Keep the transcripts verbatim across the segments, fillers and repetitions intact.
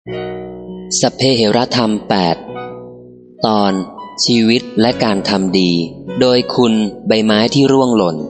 สัพเพเหระธรรมแปดตอนชีวิตและการทำดีโดยคุณใบไม้ที่ร่วงหล่น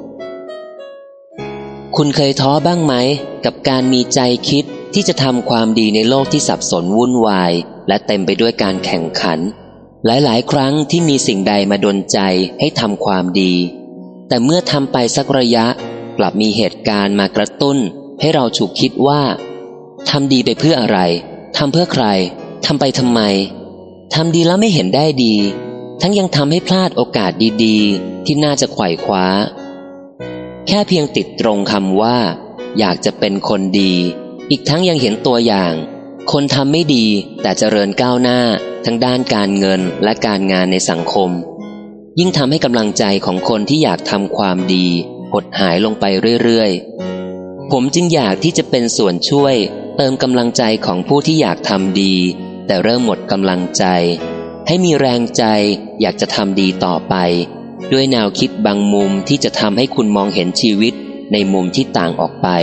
คุณเคยท้อบ้างไหมกับการมีใจคิดที่จะทำความดีในโลกที่สับสนวุ่นวายและเต็มไปด้วยการแข่งขันหลายๆครั้งที่มีสิ่งใดมาดลใจให้ทำความดีแต่เมื่อทำไปสักระยะกลับมีเหตุการณ์มากระตุ้นให้เราฉุกคิดว่าทำดีไปเพื่ออะไรทำเพื่อใครทำไปทำไมทำดีแล้วไม่เห็นได้ดีทั้งยังทำให้พลาดโอกาสดีๆที่น่าจะไขว่คว้าแค่เพียงติดตรงคำว่าอยากจะเป็นคนดีอีกทั้งยังเห็นตัวอย่างคนทำไม่ดีแต่เจริญก้าวหน้าทั้งด้านการเงินและการงานในสังคมยิ่งทำให้กำลังใจของคนที่อยากทำความดีหดหายลงไปเรื่อยๆผมจึงอยากที่จะเป็นส่วนช่วยเติมกำลังใจของผู้ที่อยากทำดีแต่เริ่มหมดกำลังใจให้มีแรงใจอยากจะทำดีต่อไปด้วยแนวคิดบางมุมที่จะทำให้คุณมองเห็นชีวิตในมุมที่ต่างออกไป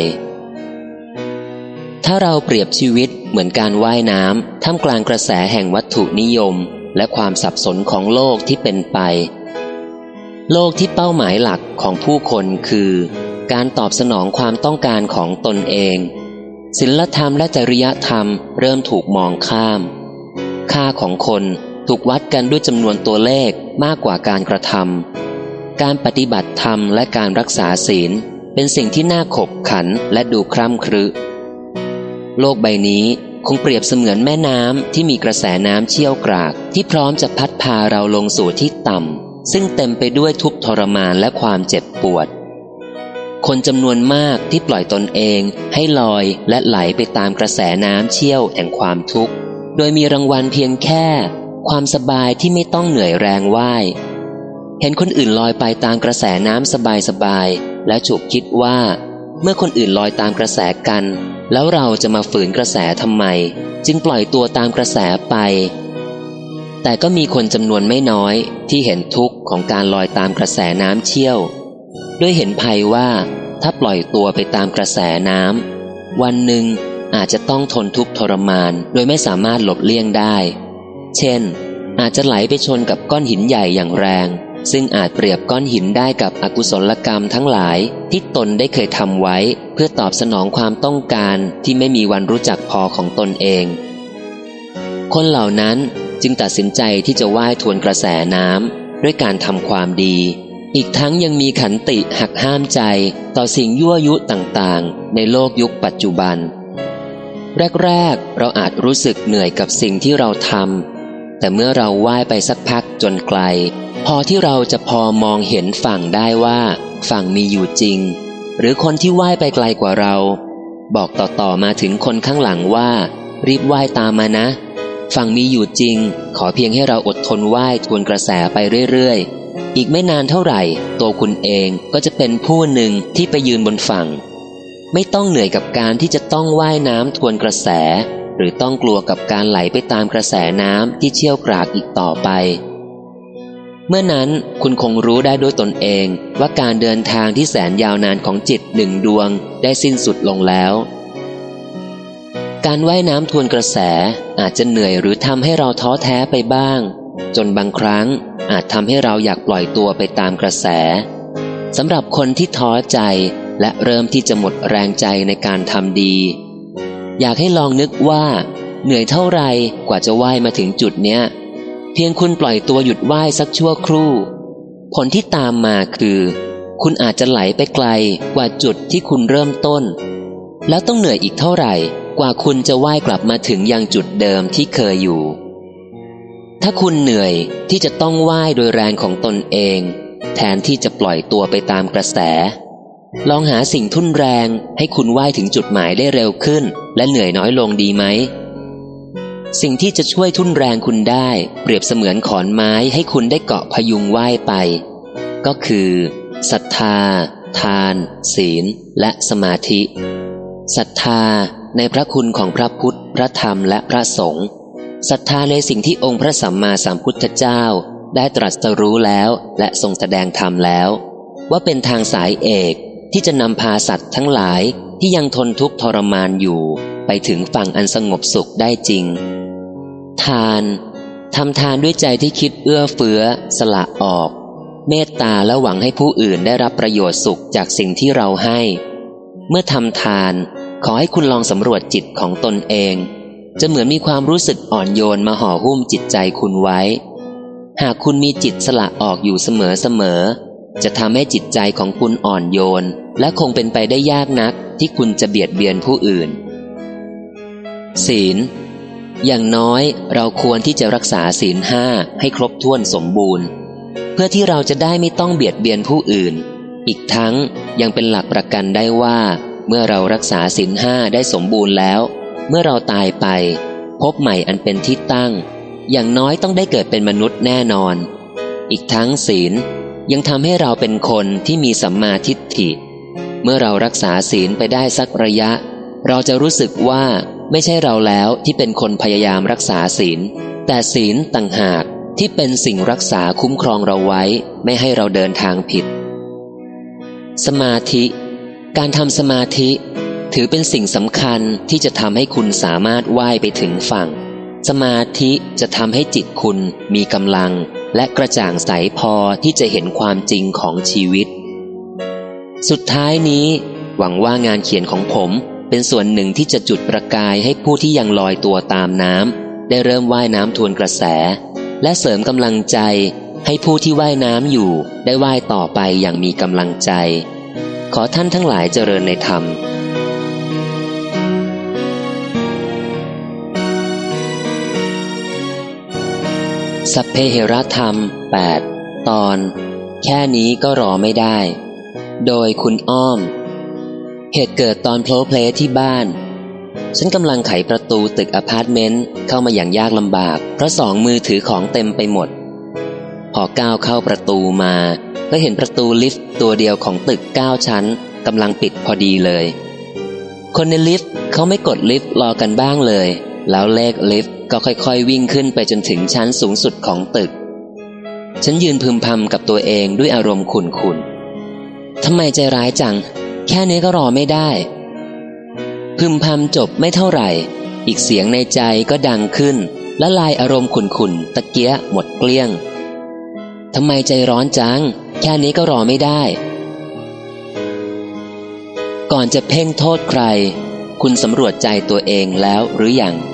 ถ้าเราเปรียบชีวิตเหมือนการว่ายน้ำท่ามกลางกระแสแห่งวัตถุนิยมและความสับสนของโลกที่เป็นไปโลกที่เป้าหมายหลักของผู้คนคือการตอบสนองความต้องการของตนเองศีลธรรมและจริยธรรมเริ่มถูกมองข้ามค่าของคนถูกวัดกันด้วยจำนวนตัวเลขมากกว่าการกระทำการปฏิบัติธรรมและการรักษาศีลเป็นสิ่งที่น่าขบขันและดูคร่ำครึโลกใบนี้คงเปรียบเสมือนแม่น้ำที่มีกระแสน้ำเชี่ยวกรากที่พร้อมจะพัดพาเราลงสู่ที่ต่ำซึ่งเต็มไปด้วยทุกข์ทรมานและความเจ็บปวดคนจำนวนมากที่ปล่อยตนเองให้ลอยและไหลไปตามกระแสน้ำเชี่ยวแห่งความทุกข์โดยมีรางวัลเพียงแค่ความสบายที่ไม่ต้องเหนื่อยแรงว่ายเห็นคนอื่นลอยไปตามกระแสน้ำสบายๆและฉุกคิดว่าเมื่อคนอื่นลอยตามกระแสกันแล้วเราจะมาฝืนกระแสทำไมจึงปล่อยตัวตามกระแสไปแต่ก็มีคนจำนวนไม่น้อยที่เห็นทุกข์ของการลอยตามกระแสน้ำเชี่ยวด้วยเห็นภัยว่าถ้าปล่อยตัวไปตามกระแสน้ำวันหนึ่งอาจจะต้องทนทุกข์ทรมานโดยไม่สามารถหลบเลี่ยงได้เช่นอาจจะไหลไปชนกับก้อนหินใหญ่อย่างแรงซึ่งอาจเปรียบก้อนหินได้กับอกุศลกรรมทั้งหลายที่ตนได้เคยทำไว้เพื่อตอบสนองความต้องการที่ไม่มีวันรู้จักพอของตนเองคนเหล่านั้นจึงตัดสินใจที่จะว่ายทวนกระแสน้ำด้วยการทำความดีอีกทั้งยังมีขันติหักห้ามใจต่อสิ่งยั่วยุต่างๆในโลกยุคปัจจุบันแรกๆเราอาจรู้สึกเหนื่อยกับสิ่งที่เราทำแต่เมื่อเราว่ายไปสักพักจนไกลพอที่เราจะพอมองเห็นฝั่งได้ว่าฝั่งมีอยู่จริงหรือคนที่ว่ายไปไกลกว่าเราบอกต่อๆมาถึงคนข้างหลังว่ารีบว่ายตามมานะฝั่งมีอยู่จริงขอเพียงให้เราอดทนว่ายทวนกระแสไปเรื่อยๆอีกไม่นานเท่าไหร่ตัวคุณเองก็จะเป็นผู้หนึ่งที่ไปยืนบนฝั่งไม่ต้องเหนื่อยกับการที่จะต้องว่ายน้ำทวนกระแสหรือต้องกลัวกับการไหลไปตามกระแสน้ำที่เชี่ยวกรากอีกต่อไปเมื่อนั้นคุณคงรู้ได้ด้วยตนเองว่าการเดินทางที่แสนยาวนานของจิตหนึ่งดวงได้สิ้นสุดลงแล้วการว่ายน้ำทวนกระแสอาจจะเหนื่อยหรือทำให้เราท้อแท้ไปบ้างจนบางครั้งอาจทำให้เราอยากปล่อยตัวไปตามกระแสสำหรับคนที่ท้อใจและเริ่มที่จะหมดแรงใจในการทำดีอยากให้ลองนึกว่าเหนื่อยเท่าไรกว่าจะว่ายมาถึงจุดเนี้ยเพียงคุณปล่อยตัวหยุดว่ายสักชั่วครู่ผลที่ตามมาคือคุณอาจจะไหลไปไกลกว่าจุดที่คุณเริ่มต้นแล้วต้องเหนื่อยอีกเท่าไหร่กว่าคุณจะว่ายกลับมาถึงยังจุดเดิมที่เคยอยู่ถ้าคุณเหนื่อยที่จะต้องว่ายโดยแรงของตนเองแทนที่จะปล่อยตัวไปตามกระแสลองหาสิ่งทุ่นแรงให้คุณว่ายถึงจุดหมายได้เร็วขึ้นและเหนื่อยน้อยลงดีไหมสิ่งที่จะช่วยทุ่นแรงคุณได้เปรียบเสมือนขอนไม้ให้คุณได้เกาะพยุงว่ายไปก็คือศรัทธาทานศีลและสมาธิศรัทธาในพระคุณของพระพุทธพระธรรมและพระสงฆ์ศรัทธาในสิ่งที่องค์พระสัมมาสัมพุทธเจ้าได้ตรัสรู้แล้วและทรงแสดงธรรมแล้วว่าเป็นทางสายเอกที่จะนำพาสัตว์ทั้งหลายที่ยังทนทุกข์ทรมานอยู่ไปถึงฝั่งอันสงบสุขได้จริงทานทำทานด้วยใจที่คิดเอื้อเฟื้อสละออกเมตตาและหวังให้ผู้อื่นได้รับประโยชน์สุขจากสิ่งที่เราให้เมื่อทำทานขอให้คุณลองสำรวจจิตของตนเองจะเหมือนมีความรู้สึกอ่อนโยนมาห่อหุ้มจิตใจคุณไว้หากคุณมีจิตสละออกอยู่เสมอๆจะทำให้จิตใจของคุณอ่อนโยนและคงเป็นไปได้ยากนักที่คุณจะเบียดเบียนผู้อื่นศีลอย่างน้อยเราควรที่จะรักษาศีลห้าให้ครบถ้วนสมบูรณ์เพื่อที่เราจะได้ไม่ต้องเบียดเบียนผู้อื่นอีกทั้งยังเป็นหลักประกันได้ว่าเมื่อเรารักษาศีลห้าได้สมบูรณ์แล้วเมื่อเราตายไปพบใหม่อันเป็นที่ตั้งอย่างน้อยต้องได้เกิดเป็นมนุษย์แน่นอนอีกทั้งศีลยังทำให้เราเป็นคนที่มีสัมมาทิฏฐิเมื่อเรารักษาศีลไปได้สักระยะเราจะรู้สึกว่าไม่ใช่เราแล้วที่เป็นคนพยายามรักษาศีลแต่ศีลต่างหากที่เป็นสิ่งรักษาคุ้มครองเราไว้ไม่ให้เราเดินทางผิดสมาธิการทำสมาธิถือเป็นสิ่งสำคัญที่จะทำให้คุณสามารถว่ายไปถึงฝั่งสมาธิจะทำให้จิตคุณมีกำลังและกระจ่างใสพอที่จะเห็นความจริงของชีวิตสุดท้ายนี้หวังว่างานเขียนของผมเป็นส่วนหนึ่งที่จะจุดประกายให้ผู้ที่ยังลอยตัวตามน้ำได้เริ่มว่ายน้ำทวนกระแสและเสริมกำลังใจให้ผู้ที่ว่ายน้ำอยู่ได้ว่ายต่อไปอย่างมีกำลังใจขอท่านทั้งหลายเจริญในธรรมสัพเพเหระธรรมแปดตอนแค่นี้ก็รอไม่ได้โดยคุณอ้อมเหตุเกิดตอนโพลเพลที่บ้านฉันกำลังไขประตูตึกอพาร์ตเมนต์เข้ามาอย่างยากลำบากเพราะสองมือถือของเต็มไปหมดพอก้าวเข้าประตูมาก็เห็นประตูลิฟต์ตัวเดียวของตึกเก้าชั้นกำลังปิดพอดีเลยคนในลิฟต์เขาไม่กดลิฟต์รอกันบ้างเลยแล้วเลขลิฟต์ก็ค่อยๆวิ่งขึ้นไปจนถึงชั้นสูงสุดของตึกฉันยืนพึมพำกับตัวเองด้วยอารมณ์ขุ่นๆทำไมใจร้ายจังแค่นี้ก็รอไม่ได้พึมพำจบไม่เท่าไหร่อีกเสียงในใจก็ดังขึ้นและลายอารมณ์ขุ่นๆตะเกียหมดเกลี้ยงทำไมใจร้อนจังแค่นี้ก็รอไม่ได้ก่อนจะเพ่งโทษใครคุณสำรวจใจตัวเองแล้วหรือยัง